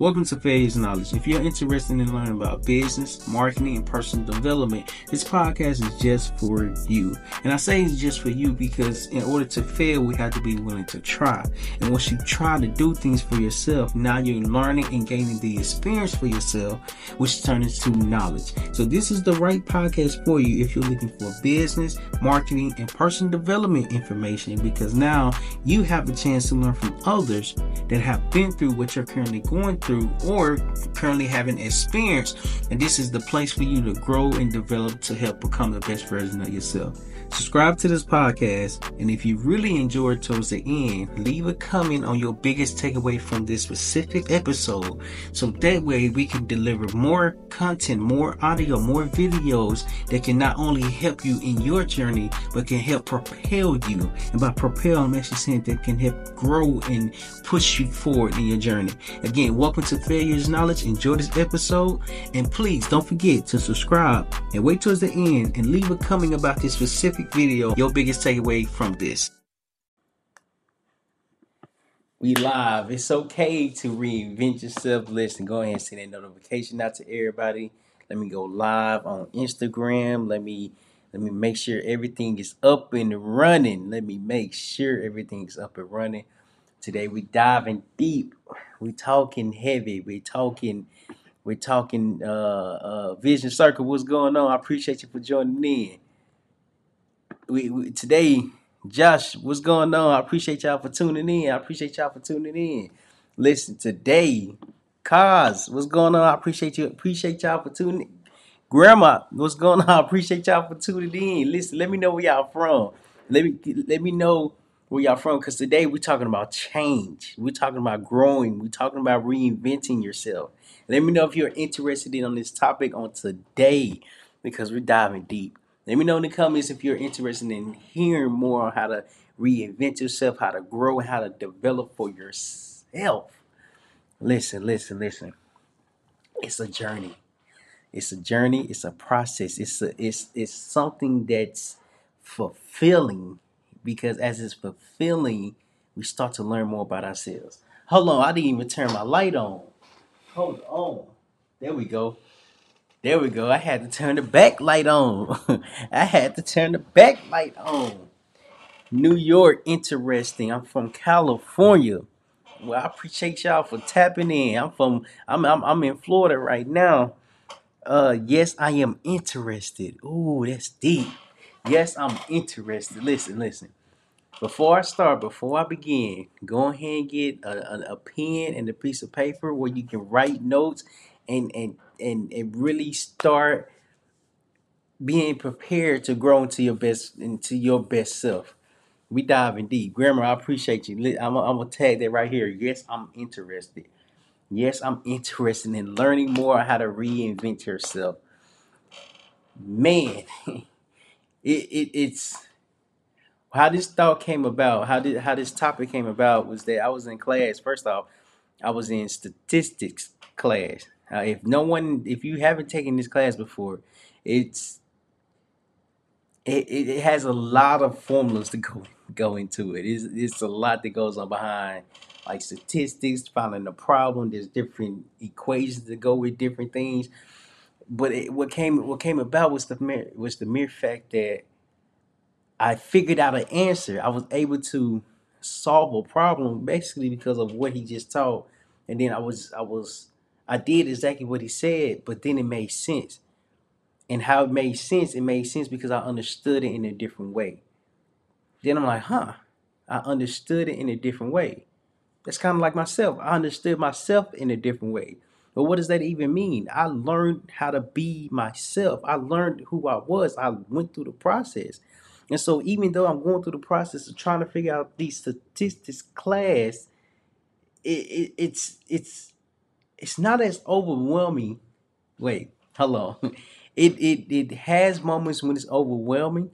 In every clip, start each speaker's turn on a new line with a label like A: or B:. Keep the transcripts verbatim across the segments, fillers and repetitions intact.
A: Welcome to Failure's Knowledge. If you're interested in learning about business, marketing, and personal development, this podcast is just for you. And I say it's just for you because in order to fail, we have to be willing to try. And once you try to do things for yourself, now you're learning and gaining the experience for yourself, which turns into knowledge. So this is the right podcast for you if you're looking for business, marketing, and personal development information, because now you have the chance to learn from others that have been through what you're currently going through or currently having experience, and this is the place for you to grow and develop to help become the best version of yourself. Subscribe to this podcast, and if you really enjoyed towards the end, leave a comment on your biggest takeaway from this specific episode, so that way we can deliver more content, more audio, more videos that can not only help you in your journey, but can help propel you. And by propel, I'm actually saying that can help grow and push you forward in your journey. Again, welcome to Failure's Knowledge. Enjoy this episode, and please don't forget to subscribe and wait towards the end and leave a comment about this specific video, your biggest takeaway from this. We live. It's okay to reinvent yourself. Listen, go ahead and send that notification out to everybody. Let me go live on Instagram. Let me let me make sure everything is up and running. Let me make sure everything's up and running. Today we diving deep. We talking heavy. We talking we talking uh uh Vision Circle. What's going on? I appreciate you for joining in. We, we today, Josh, what's going on? I appreciate y'all for tuning in. I appreciate y'all for tuning in. Listen, today, Kaz, what's going on? I appreciate you. Appreciate y'all for tuning in. Grandma, what's going on? I appreciate y'all for tuning in. Listen, let me know where y'all from. Let me let me know where y'all from, because today we're talking about change. We're talking about growing. We're talking about reinventing yourself. Let me know if you're interested in on this topic on today, because we're diving deep. Let me know in the comments if you're interested in hearing more on how to reinvent yourself, how to grow, how to develop for yourself. Listen, listen, listen. It's a journey. It's a journey. It's a process. It's a, it's it's something that's fulfilling, because as it's fulfilling, we start to learn more about ourselves. Hold on, I didn't even turn my light on. Hold on. There we go. There we go. I had to turn the backlight on. I had to turn the backlight on. New York, interesting. I'm from California. Well, I appreciate y'all for tapping in. I'm from. I'm. I'm, I'm in Florida right now. Uh, yes, I am interested. Ooh, that's deep. Yes, I'm interested. Listen, listen. Before I start, before I begin, go ahead and get a, a, a pen and a piece of paper where you can write notes and and and, and really start being prepared to grow into your best into your best self. We diving deep. Grammar, I appreciate you. I'm I'm gonna tag that right here. Yes, I'm interested. Yes, I'm interested in learning more how to reinvent yourself. Man, it, it it's how this thought came about. How did how this topic came about was that I was in class. First off, I was in statistics class. Uh, if no one, if you haven't taken this class before, it's It, it, it has a lot of formulas to go go into it. It's, it's a lot that goes on behind, like statistics, finding a problem. There's different equations that go with different things. But it, what came what came about was the mere, was the mere fact that I figured out an answer. I was able to solve a problem basically because of what he just taught, and then I was I was I did exactly what he said, but then it made sense. And how it made sense, it made sense because I understood it in a different way. Then I'm like, huh, I understood it in a different way. That's kind of like myself. I understood myself in a different way. But what does that even mean? I learned how to be myself. I learned who I was. I went through the process. And so even though I'm going through the process of trying to figure out these statistics class, it, it, it's it's it's not as overwhelming. Wait, hello. It, it it has moments when it's overwhelming.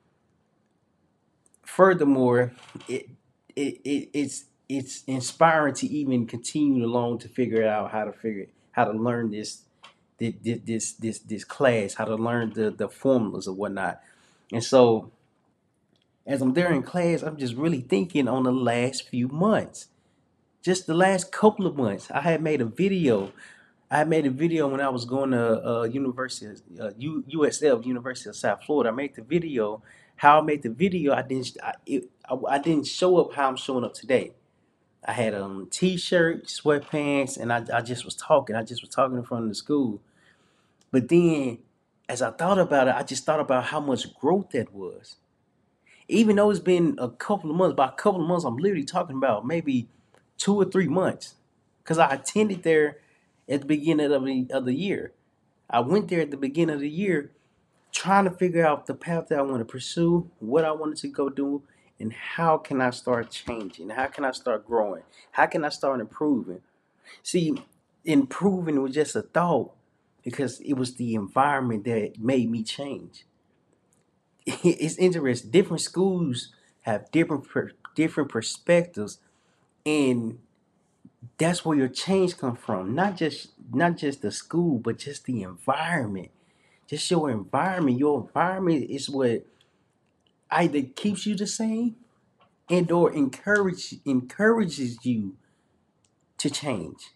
A: Furthermore, it, it it it's it's inspiring to even continue along to figure out how to figure how to learn this this this this this class, how to learn the the formulas or whatnot. And so as I'm there in class, I'm just really thinking on the last few months. just the last couple of months, I had made a video. I had made a video when I was going to uh, University, uh, U, USF, University of South Florida. I made the video. How I made the video, I didn't, I, it, I, I didn't show up how I'm showing up today. I had a um, t-shirt, sweatpants, and I, I just was talking. I just was talking in front of the school. But then, as I thought about it, I just thought about how much growth that was. Even though it's been a couple of months, by a couple of months, I'm literally talking about maybe two or three months. Because I attended there at the beginning of the, of the year. I went there at the beginning of the year trying to figure out the path that I want to pursue, what I wanted to go do, and how can I start changing? How can I start growing? How can I start improving? See, improving was just a thought because it was the environment that made me change. It's interesting. Different schools have different per, different perspectives, and that's where your change comes from. Not just not just the school, but just the environment. Just your environment. Your environment is what either keeps you the same and or encourage encourages you to change.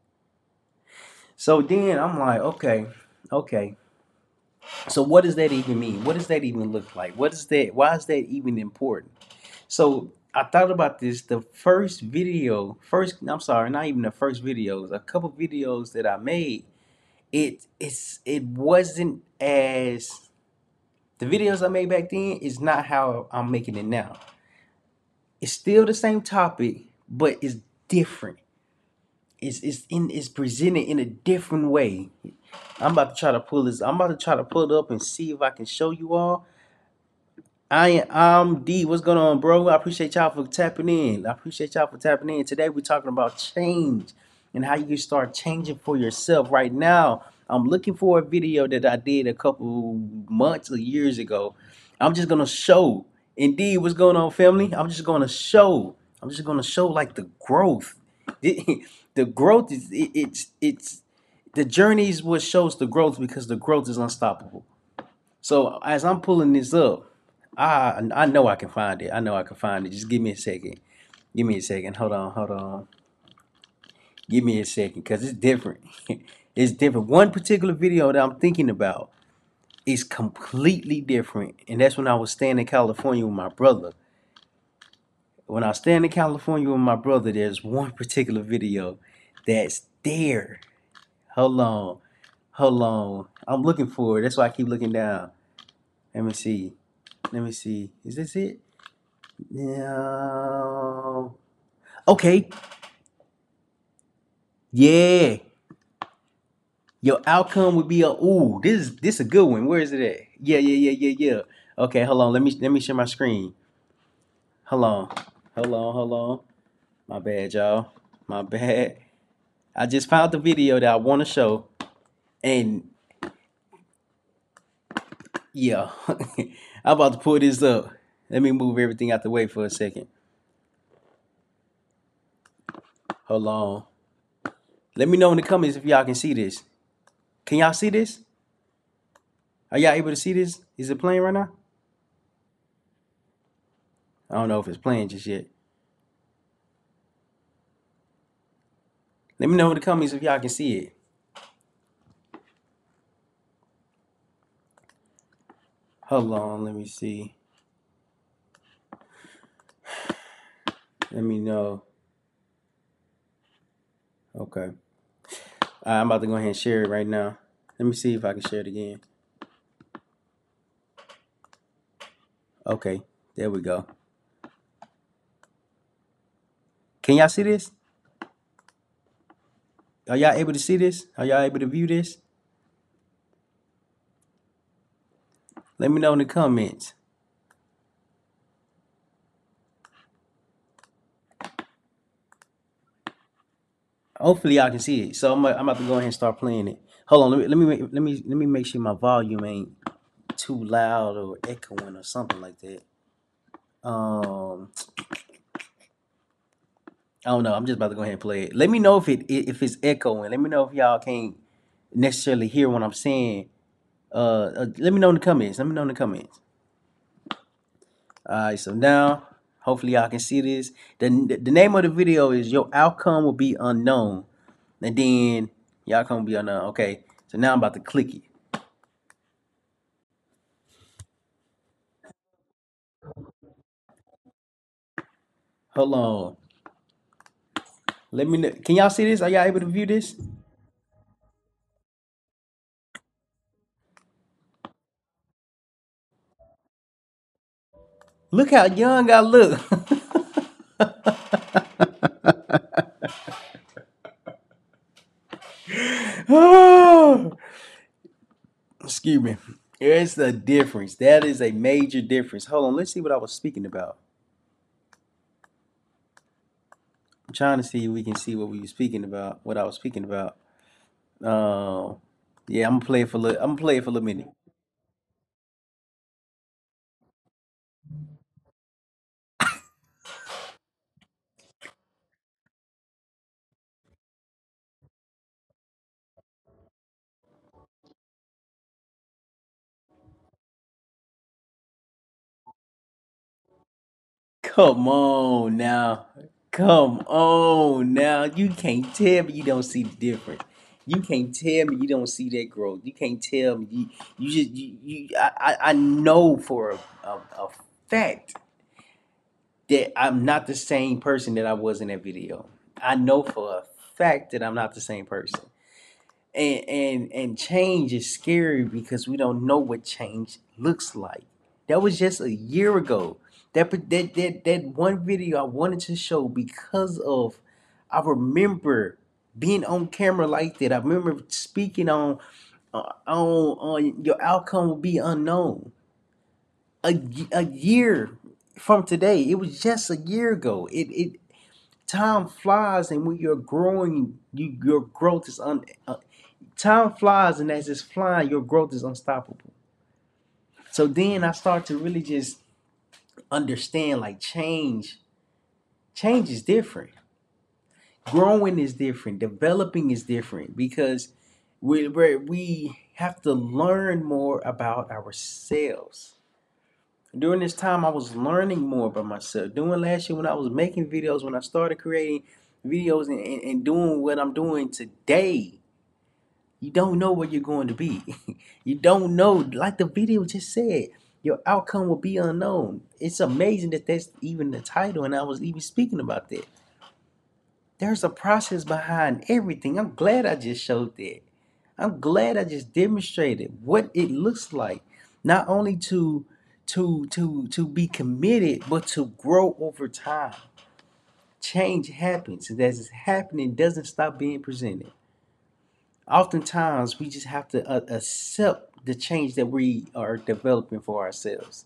A: So then I'm like, okay, okay. So what does that even mean? What does that even look like? What is that? Why is that even important? So I thought about this. The first video, first, I'm sorry, not even the first videos, a couple videos that I made, it it's it wasn't as the videos I made back then is not how I'm making it now. It's still the same topic, but it's different. It's it's in it's presented in a different way. I'm about to try to pull this. I'm about to try to pull it up and see if I can show you all. I am D. What's going on, bro? I appreciate y'all for tapping in. I appreciate y'all for tapping in. Today we're talking about change and how you can start changing for yourself. Right now, I'm looking for a video that I did a couple months or years ago. I'm just gonna show. Indeed, what's going on, family? I'm just gonna show. I'm just gonna show like the growth. The growth is it, it's it's the journey is what shows the growth because the growth is unstoppable. So as I'm pulling this up. I I know I can find it. I know I can find it. Just give me a second. Give me a second. Hold on. Hold on. Give me a second, cause it's different. It's different. One particular video that I'm thinking about is completely different, and that's when I was staying in California with my brother. When I was staying in California with my brother, there's one particular video that's there. Hold on. Hold on. I'm looking for it. That's why I keep looking down. Let me see. Let me see. Is this it? No. Okay. Yeah. Your outcome would be a ooh. This is this a good one. Where is it at? Yeah, yeah, yeah, yeah, yeah. Okay, hold on. Let me let me share my screen. Hold on. Hold on, hold on. My bad, y'all. My bad. I just found the video that I want to show. And yeah. I'm about to pull this up. Let me move everything out the way for a second. Hold on. Let me know in the comments if y'all can see this. Can y'all see this? Are y'all able to see this? Is it playing right now? I don't know if it's playing just yet. Let me know in the comments if y'all can see it. Hold on, let me see. Let me know. Okay. I'm about to go ahead and share it right now. Let me see if I can share it again. Okay, there we go. Can y'all see this? Are y'all able to see this? Are y'all able to view this? Let me know in the comments. Hopefully y'all can see it. So I'm, I'm about to go ahead and start playing it. Hold on, let me let me make, let me let me make sure my volume ain't too loud or echoing or something like that. Um, I don't know. I'm just about to go ahead and play it. Let me know if it if it's echoing. Let me know if y'all can't necessarily hear what I'm saying. Uh, uh let me know in the comments. Let me know in the comments. All right. So now, Hopefully y'all can see this. The, the name of the video is Your Outcome Will Be Unknown. And then y'all come be unknown. Okay. So now I'm about to click it. Hold on. Let me know. Can y'all see this? Are y'all able to view this? Look how young I look. Oh, excuse me. It's a difference. That is a major difference. Hold on. Let's see what I was speaking about. I'm trying to see if we can see what we were speaking about. What I was speaking about. Uh, yeah, I'm gonna play it for a little. I'm gonna play it for a little minute. Come on now. Come on now. You can't tell me you don't see the difference. You can't tell me you don't see that growth. You can't tell me you you just you, you I, I I know for a, a, a fact that I'm not the same person that I was in that video. I know for a fact that I'm not the same person. And and and change is scary because we don't know what change looks like. That was just a year ago. That that that that one video I wanted to show because of I remember being on camera like that. I remember speaking on uh, on on your outcome will be unknown. A a year from today. It was just a year ago. It it time flies, and when you're growing, you your growth is un. Uh, time flies, and as it's flying, your growth is unstoppable. So then I start to really just understand like change. Change is different. Growing is different. Developing is different because we we we have to learn more about ourselves. During this time, I was learning more about myself. During last year, when I was making videos, when I started creating videos and, and, and doing what I'm doing today, you don't know where you're going to be. You don't know, like the video just said, your outcome will be unknown. It's amazing that that's even the title, and I was even speaking about that. There's a process behind everything. I'm glad I just showed that. I'm glad I just demonstrated what it looks like, not only to to to to be committed, but to grow over time. Change happens, and as it's happening, it doesn't stop being presented. Oftentimes, we just have to uh, accept the change that we are developing for ourselves.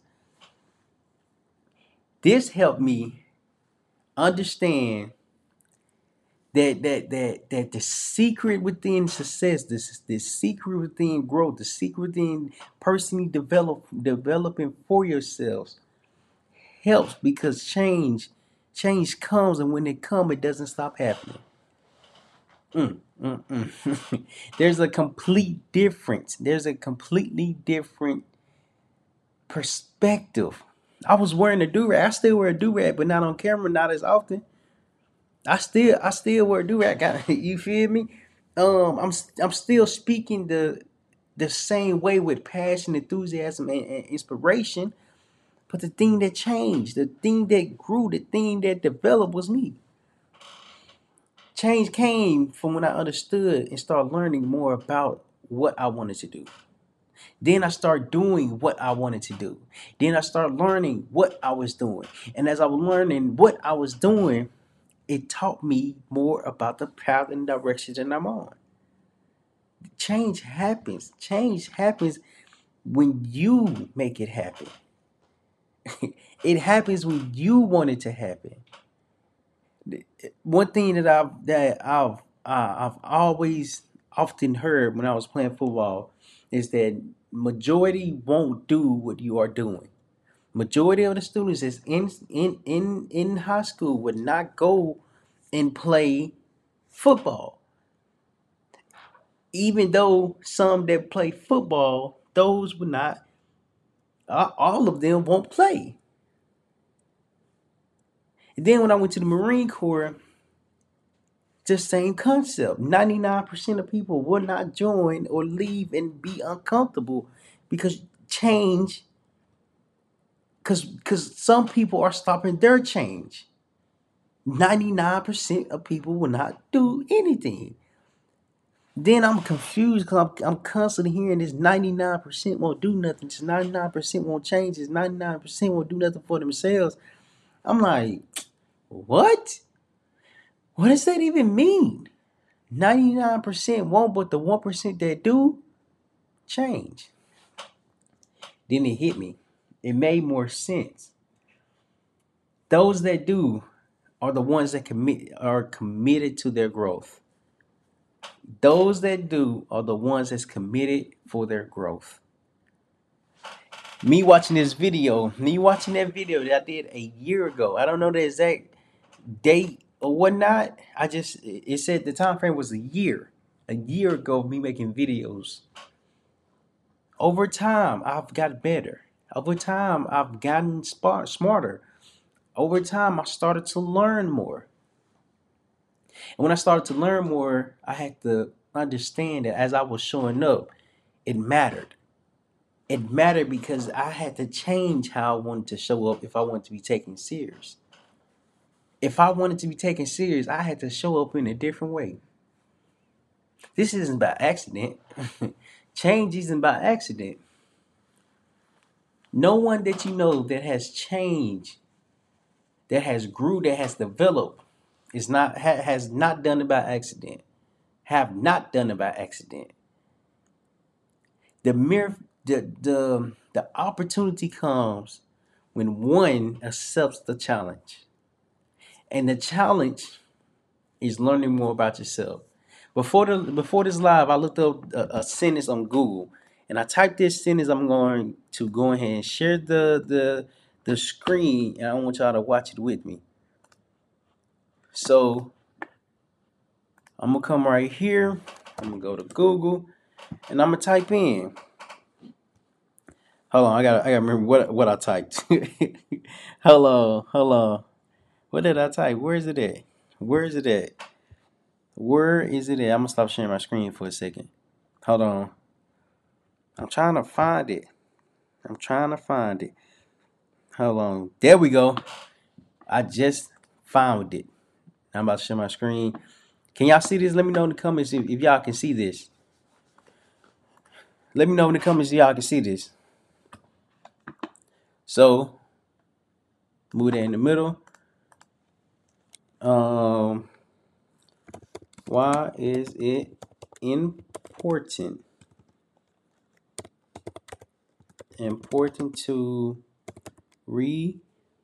A: This helped me understand that that that that the secret within success, this the secret within growth, the secret within personally develop developing for yourselves helps because change change comes, and when it comes, it doesn't stop happening. Mm, mm, mm. There's a complete difference. There's a completely different perspective. I was wearing a do rag. I still wear a do rag, but not on camera, not as often. I still I still wear do rag. You feel me? Um, I'm I'm still speaking the the same way with passion, enthusiasm, and, and inspiration. But the thing that changed, the thing that grew, the thing that developed was me. Change came from when I understood and started learning more about what I wanted to do. Then I started doing what I wanted to do. Then I started learning what I was doing. And as I was learning what I was doing, it taught me more about the path and direction that I'm on. Change happens. Change happens when you make it happen. It happens when you want it to happen. One thing that I've that I've uh, I've always often heard when I was playing football is that majority won't do what you are doing. Majority of the students is in in in in high school would not go and play football. Even though some that play football, those would not. Uh, all of them won't play. And then when I went to the Marine Corps, just same concept. ninety-nine percent of people will not join or leave and be uncomfortable because change, because because some people are stopping their change. ninety-nine percent of people will not do anything. Then I'm confused because I'm, I'm constantly hearing this ninety-nine percent won't do nothing. This ninety-nine percent won't change. This ninety-nine percent won't do nothing for themselves. I'm like, what? What does that even mean? ninety-nine percent won't, but the one percent that do, change. Then it hit me. It made more sense. Those that do are the ones that commit are committed to their growth. Those that do are the ones that's committed for their growth. Me watching this video, me watching that video that I did a year ago. I don't know the exact date or whatnot. I just it said the time frame was a year. A year ago, me making videos. Over time, I've got better. Over time, I've gotten smart, smarter. Over time, I started to learn more. And when I started to learn more, I had to understand that as I was showing up, it mattered. It mattered because I had to change how I wanted to show up if I wanted to be taken serious. If I wanted to be taken serious, I had to show up in a different way. This isn't by accident. Change isn't by accident. No one that you know that has changed, that has grew, that has developed, is not ha, has not done it by accident. Have not done it by accident. The mere the the the opportunity comes when one accepts the challenge. And the challenge is learning more about yourself. Before the before this live, I looked up a, a sentence on Google, and I typed this sentence. I'm going to go ahead and share the the the screen, and I want y'all to watch it with me. So I'm gonna come right here. I'm gonna go to Google, and I'm gonna type in. Hold on, I got I got to remember what what I typed. hold on, hold on. What did I type? Where is it at? Where is it at? Where is it at? I'm gonna stop sharing my screen for a second. Hold on. I'm trying to find it. I'm trying to find it. Hold on. There we go. I just found it. I'm about to share my screen. Can y'all see this? Let me know in the comments if, if y'all can see this. Let me know in the comments if y'all can see this. So, move that in the middle. Um, why is it important? Important to reinvent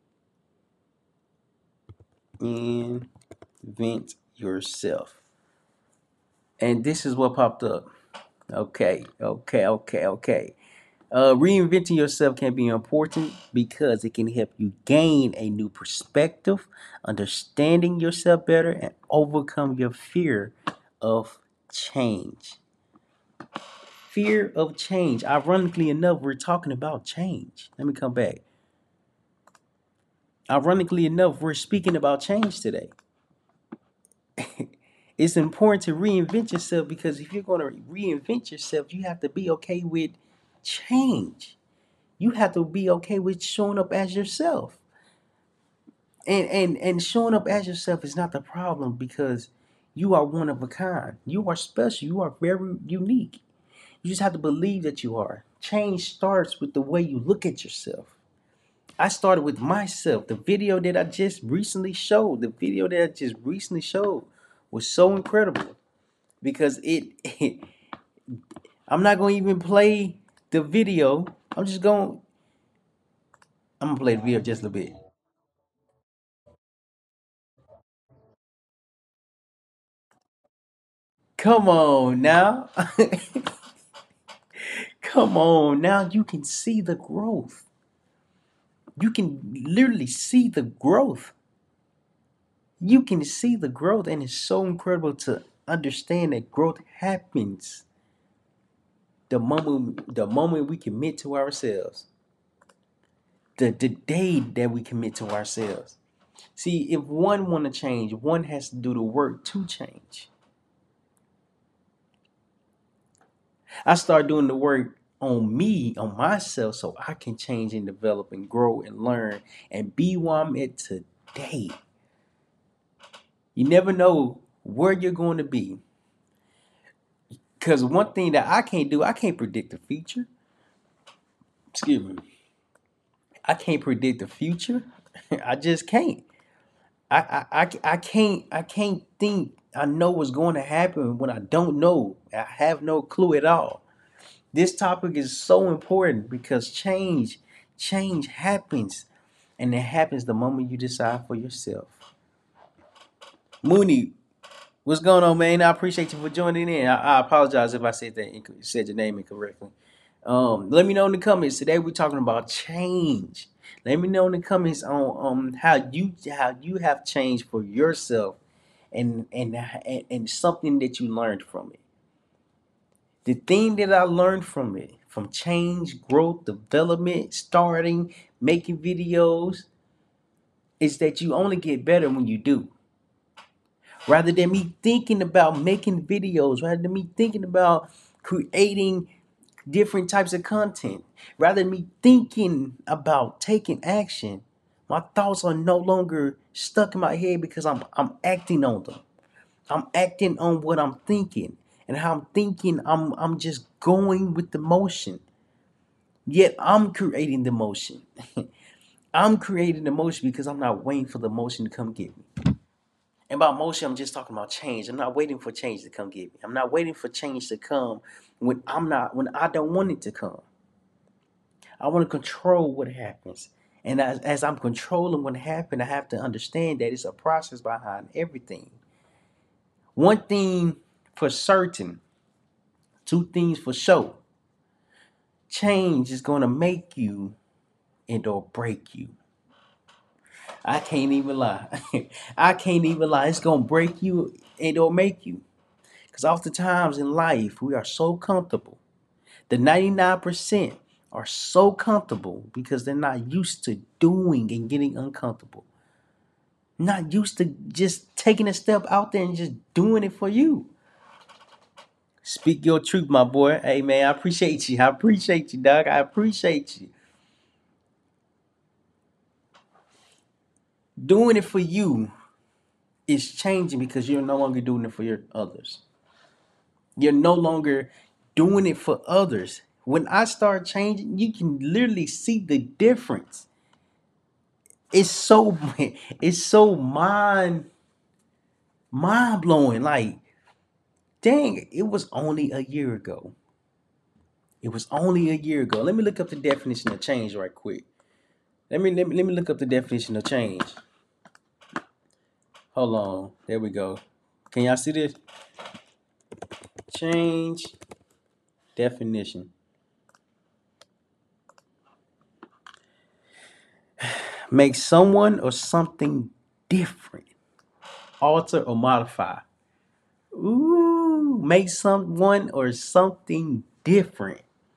A: yourself. And this is what popped up. Okay, okay, okay, okay. Uh, reinventing yourself can be important because it can help you gain a new perspective, understanding yourself better, and overcome your fear of change. Fear of change. Ironically enough, we're talking about change. Let me come back. Ironically enough, we're speaking about change today. It's important to reinvent yourself because if you're going to reinvent yourself, you have to be okay with change. You have to be okay with showing up as yourself. And and and showing up as yourself is not the problem because you are one of a kind. You are special. You are very unique. You just have to believe that you are. Change starts with the way you look at yourself. I started with myself. The video that I just recently showed, the video that I just recently showed was so incredible because it, it I'm not going to even play the video. I'm just going I'm going to play the video just a little bit. Come on now. Come on now. You can see the growth. You can literally see the growth. You can see the growth, and it's so incredible to understand that growth happens the moment the moment we commit to ourselves. The the day that we commit to ourselves. See, if one want to change, one has to do the work to change. I start doing the work on me, on myself, so I can change and develop and grow and learn and be where I'm at today. You never know where you're going to be. Because one thing that I can't do, I can't predict the future. Excuse me. I can't predict the future. I just can't. I, I, I, I can't I can't think I know what's going to happen when I don't know. I have no clue at all. This topic is so important because change, change happens, and it happens the moment you decide for yourself. Mooney, what's going on, man? I appreciate you for joining in. I, I apologize if I said that inc- said your name incorrectly. Um, let me know in the comments. Today we're talking about change. Let me know in the comments on um how you how you have changed for yourself and and and, and something that you learned from it. The thing that I learned from it, from change, growth, development, starting, making videos, is that you only get better when you do. Rather than me thinking about making videos, rather than me thinking about creating different types of content, rather than me thinking about taking action, my thoughts are no longer stuck in my head because I'm I'm acting on them. I'm acting on what I'm thinking. And how I'm thinking, I'm I'm just going with the motion. Yet I'm creating the motion. I'm creating the motion because I'm not waiting for the motion to come get me. And by motion, I'm just talking about change. I'm not waiting for change to come get me. I'm not waiting for change to come when I'm not when I don't want it to come. I want to control what happens. And as, as I'm controlling what happens, I have to understand that it's a process behind everything. One thing for certain, two things for sure. Change is going to make you and or break you. I can't even lie. I can't even lie. It's going to break you and or make you. Because oftentimes in life, we are so comfortable. The ninety-nine percent are so comfortable because they're not used to doing and getting uncomfortable. Not used to just taking a step out there and just doing it for you. Speak your truth, my boy. Hey, man, I appreciate you. I appreciate you, dog. I appreciate you. Doing it for you is changing because you're no longer doing it for your others. You're no longer doing it for others. When I start changing, you can literally see the difference. It's so it's so mind mind blowing. Like, dang, it was only a year ago. It was only a year ago. Let me look up the definition of change right quick. Let me let me let me look up the definition of change. Hold on. There we go. Can y'all see this? Change definition. Make someone or something different. Alter or modify. Ooh, make someone or something different.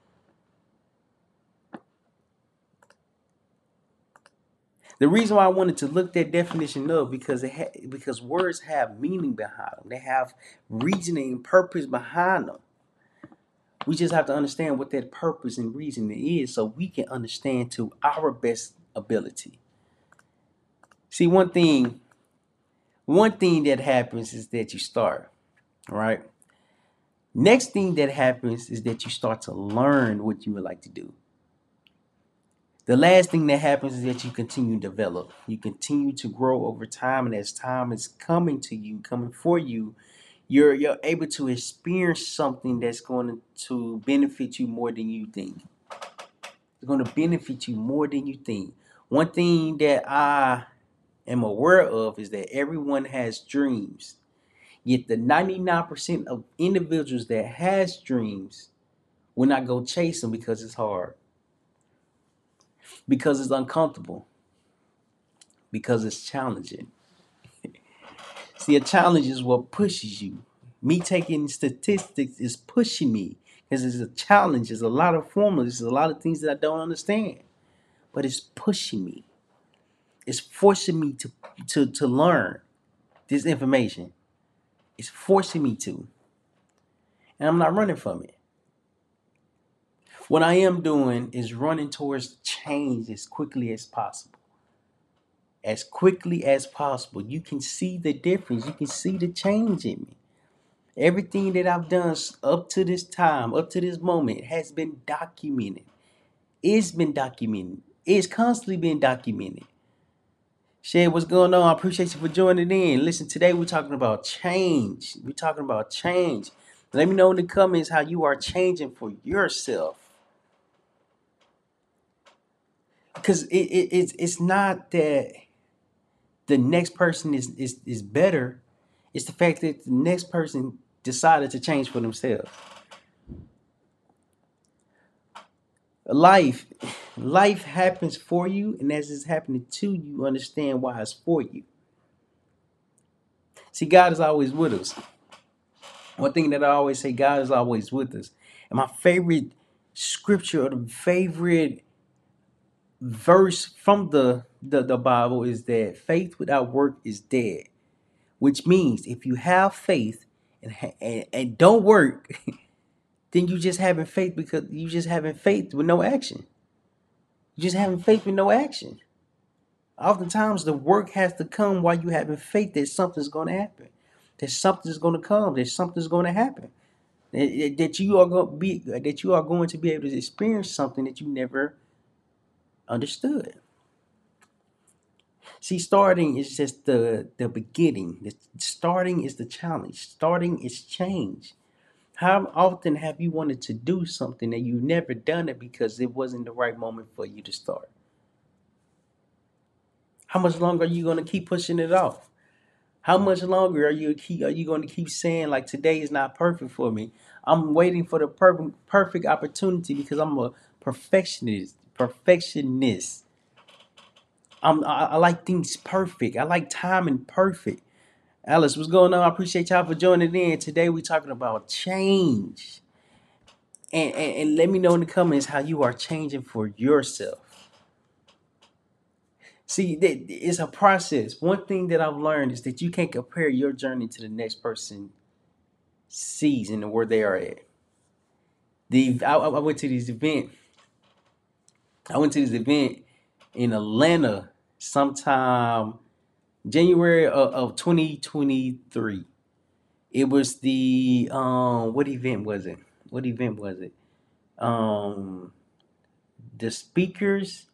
A: The reason why I wanted to look that definition up because it ha- because words have meaning behind them. They have reasoning and purpose behind them. We just have to understand what that purpose and reason is so we can understand to our best ability. See, one thing, one thing that happens is that you start, right? Next thing that happens is that you start to learn what you would like to do. The last thing that happens is that you continue to develop. You continue to grow over time, and as time is coming to you, coming for you, you're you're able to experience something that's going to benefit you more than you think. It's going to benefit you more than you think. One thing that I am aware of is that everyone has dreams. Yet the ninety-nine percent of individuals that has dreams will not go chase them because it's hard, because it's uncomfortable, because it's challenging. See, a challenge is what pushes you. Me taking statistics is pushing me because it's a challenge. There's a lot of formulas. There's a lot of things that I don't understand, but it's pushing me. It's forcing me to to to learn this information. It's forcing me to, and I'm not running from it. What I am doing is running towards change as quickly as possible. As quickly as possible. You can see the difference. You can see the change in me. Everything that I've done up to this time, up to this moment, has been documented. It's been documented. It's constantly been documented. Shay, what's going on? I appreciate you for joining in. Listen, today we're talking about change. We're talking about change. Let me know in the comments how you are changing for yourself. Because it, it, it's, it's not that the next person is, is, is better. It's the fact that the next person decided to change for themselves. Life, life happens for you, and as it's happening to you, you understand why it's for you. See, God is always with us. One thing that I always say, God is always with us. And my favorite scripture or the favorite verse from the, the, the Bible is that faith without work is dead. Which means if you have faith and, and, and don't work, then you just having faith because you just having faith with no action. You just having faith with no action. Oftentimes the work has to come while you having faith that something's going to happen. That something's going to come. That something's going to happen. That you are going to be that you are going to be able to experience something that you never understood. See, starting is just the the beginning. The starting is the challenge. Starting is change. How often have you wanted to do something and you've never done it because it wasn't the right moment for you to start? How much longer are you going to keep pushing it off? How much longer are you keep are you going to keep saying like today is not perfect for me? I'm waiting for the perfect perfect opportunity because I'm a perfectionist. Perfectionist. I'm I, I like things perfect. I like timing perfect. Alice, what's going on? I appreciate y'all for joining in. Today we're talking about change. And, and, and let me know in the comments how you are changing for yourself. See, it's a process. One thing that I've learned is that you can't compare your journey to the next person sees and where they are at. The I, I went to this event. I went to this event in Atlanta sometime January of, of twenty twenty-three. It was the um what event was it? What event was it? Um the speakers.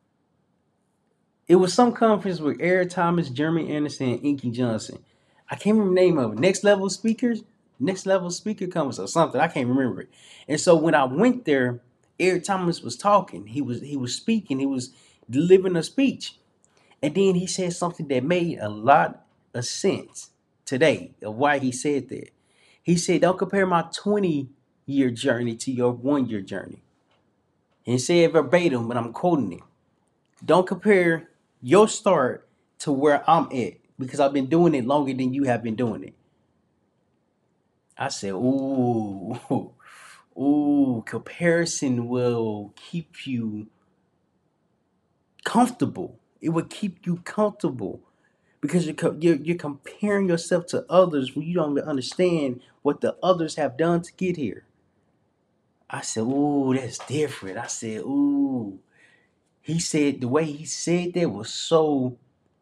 A: It was some conference with Eric Thomas, Jeremy Anderson, and Inky Johnson. I can't remember the name of it. Next Level Speakers? Next Level Speaker Conference or something. I can't remember it. And so when I went there, Eric Thomas was talking. He was he was speaking. He was delivering a speech. And then he said something that made a lot of sense today of why he said that. He said, don't compare my twenty-year journey to your one-year journey. He said verbatim, but I'm quoting it. Don't compare your start to where I'm at because I've been doing it longer than you have been doing it. I said, ooh, ooh, comparison will keep you comfortable. It will keep you comfortable because you're, you're, you're comparing yourself to others when you don't even understand what the others have done to get here. I said, ooh, that's different. I said, ooh. He said the way he said that was so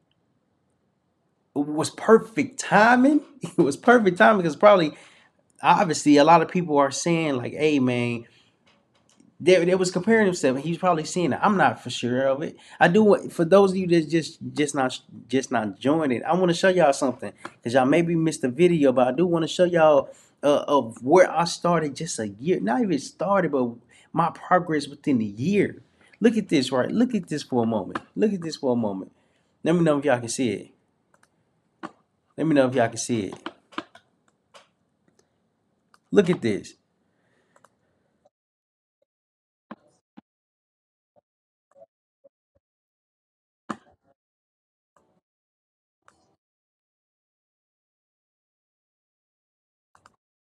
A: it was perfect timing. It was perfect timing because probably obviously a lot of people are saying like, hey man, they, they was comparing himself and he's probably seeing it. I'm not for sure of it. I do want for those of you that just just not just not joining, I want to show y'all something because y'all maybe missed the video, but I do want to show y'all uh, of where I started just a year, not even started, but my progress within the year. Look at this, right? Look at this for a moment. Look at this for a moment. Let me know if y'all can see it. Let me know if y'all can see it. Look at this.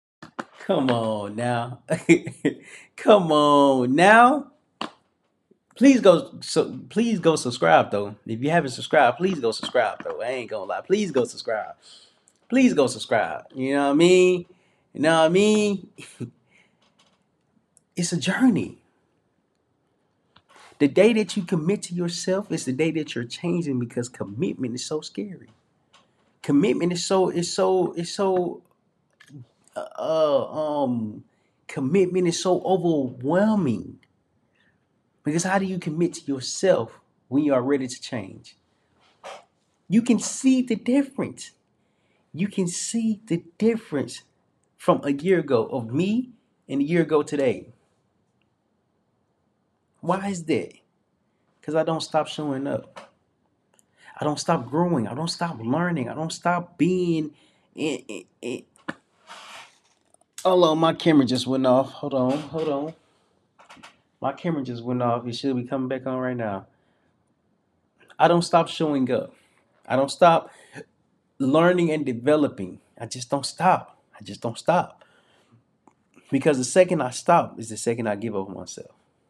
A: Come on now. Come on now. Please go so please go subscribe though. If you haven't subscribed, please go subscribe though. I ain't gonna lie. Please go subscribe. Please go subscribe. You know what I mean? You know what I mean? It's a journey. The day that you commit to yourself is the day that you're changing, because commitment is so scary. Commitment is so is so is so uh um commitment is so overwhelming. Because how do you commit to yourself when you are ready to change? You can see the difference. You can see the difference from a year ago of me and a year ago today. Why is that? Because I don't stop showing up. I don't stop growing. I don't stop learning. I don't stop being in, in, in. Hold on, my camera just went off. Hold on, hold on. My camera just went off. It should be coming back on right now. I don't stop showing up. I don't stop learning and developing. I just don't stop. I just don't stop. Because the second I stop is the second I give up on myself.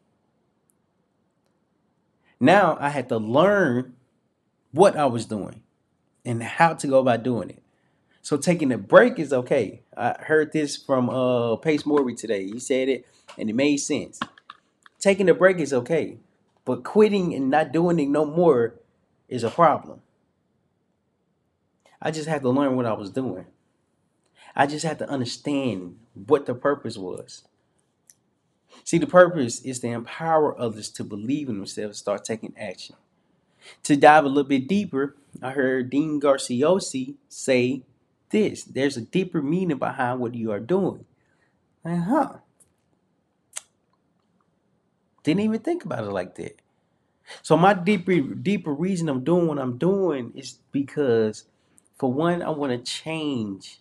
A: Now I had to learn what I was doing and how to go about doing it. So taking a break is okay. I heard this from uh Pace Morby today. He said it and it made sense. Taking a break is okay, but quitting and not doing it no more is a problem. I just had to learn what I was doing. I just had to understand what the purpose was. See, the purpose is to empower others to believe in themselves and start taking action. To dive a little bit deeper, I heard Dean Garciosi say this: there's a deeper meaning behind what you are doing. Uh huh. Didn't even think about it like that. So my deeper, deeper reason I'm doing what I'm doing is because, for one, I want to change.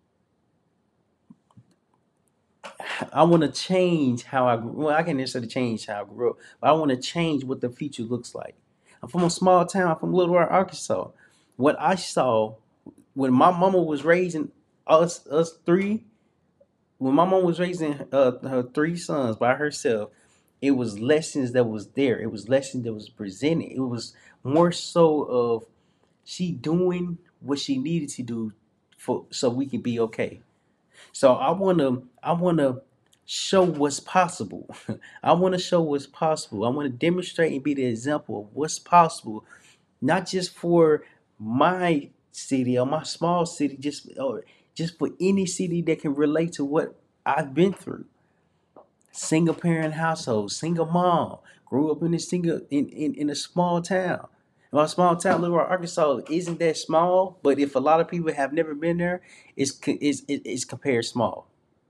A: I want to change how I grew. Well, I can't necessarily change how I grew up, but I want to change what the future looks like. I'm from a small town. I'm from Little Rock, Arkansas. What I saw when my mama was raising us, us three, when my mom was raising uh, her three sons by herself, it was lessons that was there. It was lessons that was presented. It was more so of she doing what she needed to do for so we can be okay. So I wanna I wanna show what's possible. I wanna show what's possible. I wanna demonstrate and be the example of what's possible, not just for my city or my small city, just or just for any city that can relate to what I've been through. Single parent household, single mom, grew up in a single in, in, in a small town. My small town, Little Rock, Arkansas, isn't that small, but if a lot of people have never been there, it's it's, it's compared small.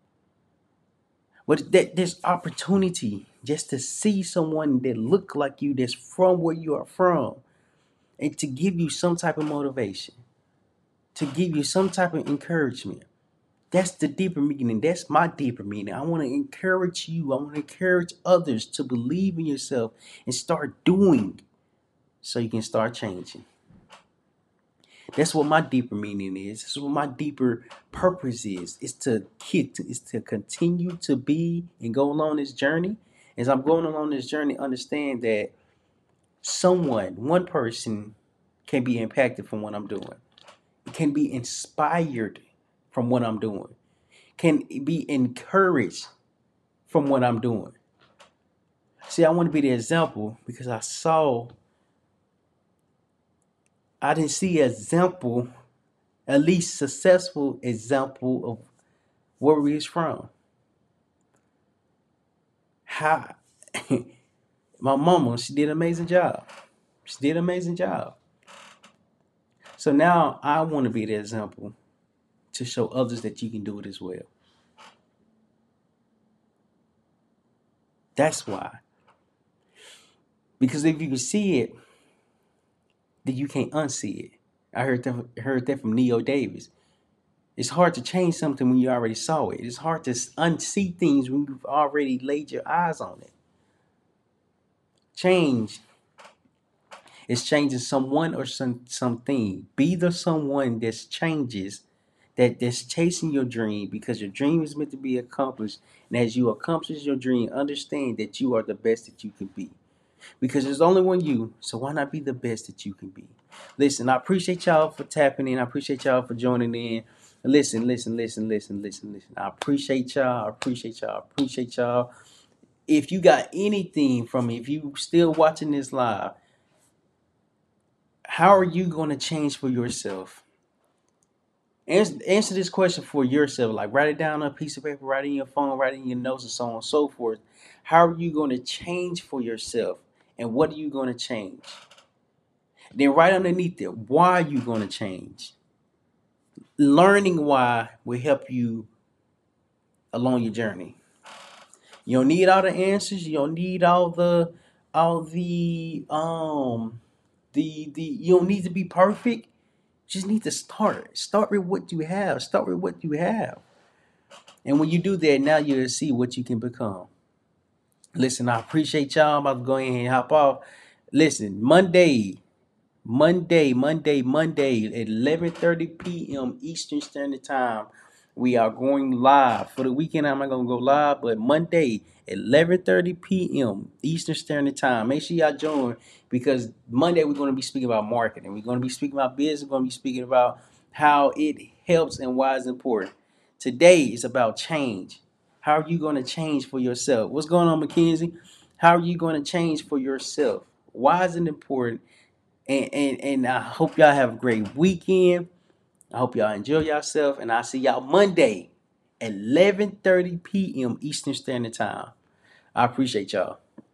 A: But that there's opportunity just to see someone that look like you, that's from where you are from, and to give you some type of motivation, to give you some type of encouragement. That's the deeper meaning. That's my deeper meaning. I want to encourage you. I want to encourage others to believe in yourself and start doing so you can start changing. That's what my deeper meaning is. This is what my deeper purpose is. It's to keep, it's to continue to be and go along this journey. As I'm going along this journey, understand that someone, one person, can be impacted from what I'm doing. Can be inspired from what I'm doing. Can be encouraged from what I'm doing. See, I want to be the example because I saw, I didn't see an example, at least successful example of where we is from. How my mama, she did an amazing job. She did an amazing job. So now I want to be the example to show others that you can do it as well. That's why. Because if you can see it, then you can't unsee it. I heard that, heard that from Neo Davis. It's hard to change something when you already saw it. It's hard to unsee things when you've already laid your eyes on it. Change is changing someone or some something. Be the someone that changes, that that's chasing your dream, because your dream is meant to be accomplished. And as you accomplish your dream, understand that you are the best that you can be. because there's only one you. So why not be the best that you can be? Listen, I appreciate y'all for tapping in. I appreciate y'all for joining in. Listen, listen, listen, listen, listen, listen. I appreciate y'all. I appreciate y'all. I appreciate y'all. If you got anything from me, if you still watching this live, how are you going to change for yourself? Answer, answer this question for yourself. Like, write it down on a piece of paper, write it in your phone, write it in your notes, and so on and so forth. How are you going to change for yourself? And what are you going to change? Then right underneath it, why are you going to change? Learning why will help you along your journey. You don't need all the answers. You don't need all the all the um the the you don't need to be perfect. You just need to start. Start with what you have. Start with what you have. And when you do that, now you'll see what you can become. Listen, I appreciate y'all. I'm about to go ahead and hop off. Listen, Monday, Monday, Monday, Monday at eleven thirty p.m. Eastern Standard Time. We are going live. For the weekend, I'm not going to go live, but Monday at eleven thirty p.m. Eastern Standard Time. Make sure y'all join, because Monday we're going to be speaking about marketing. We're going to be speaking about business. We're going to be speaking about how it helps and why it's important. Today is about change. How are you going to change for yourself? What's going on, Mackenzie? How are you going to change for yourself? Why is it important? And, and and I hope y'all have a great weekend. I hope y'all enjoy yourself. And I'll see y'all Monday at eleven thirty p.m. Eastern Standard Time. I appreciate y'all.